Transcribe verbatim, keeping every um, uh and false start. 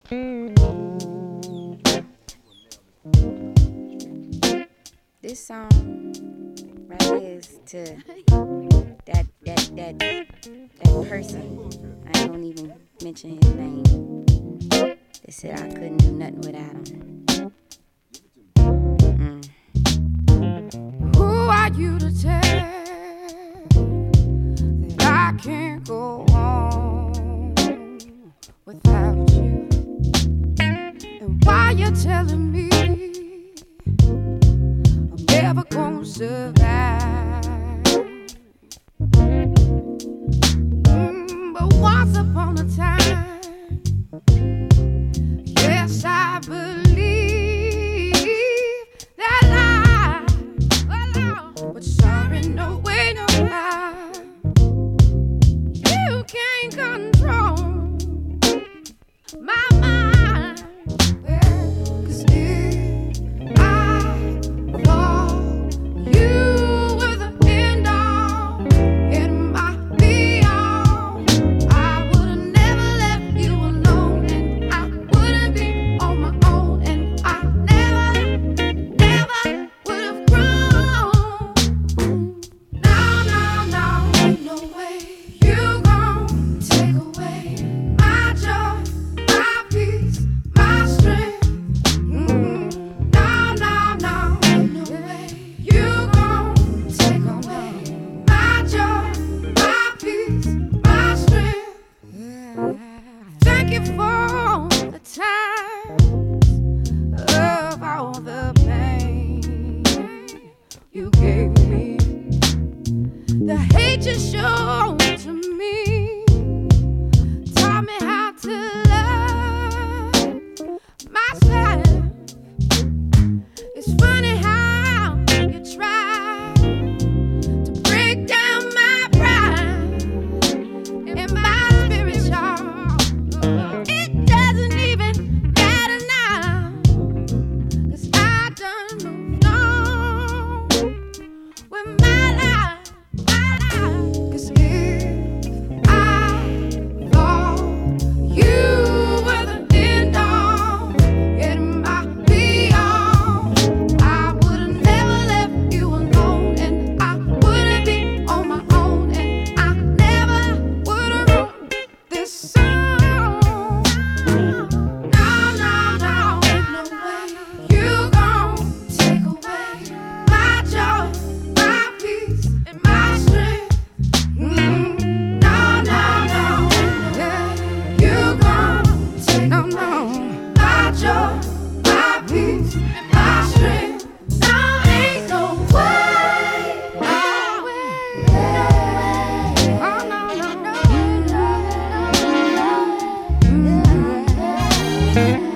This song right here is to that that that that person. I don't even mention his name. They said I couldn't do nothing without him. Mm. Who are you to tell that I can't go on without you? And why you telling me I'm never gonna survive? Mm, but once upon a time, yes, I believe that lie. But sorry, no way, no lie. You can't control my mind. Cause if I thought you were the end all and my be all, I would've never left you alone, and I wouldn't be on my own, and I never, never would've grown. No, no, no, ain't no way you gon' take away my joy, my peace, my strength. Mm. No, no, no, ain't no way you gon' take away my joy, my peace, my strength. Thank you for the time of all the pain you gave me, the hate you showed to me, taught me how to love myself. It's funny how you try to break down my pride and my spirit, y'all. It doesn't even matter now, 'cause I done moved on with my life, my life. 'Cause if I thought you were the end all and my be all, I would've never left you alone, and I wouldn't be on my own, and I never would've wrote this song. No, no, no, ain't no way you gon' take away my joy, my peace, and my strength. Mm. No, no, no, yeah, you gon' take no, no, my joy, my peace, and my strength. No, ain't no way, no way, oh no, no, no, no, no, no.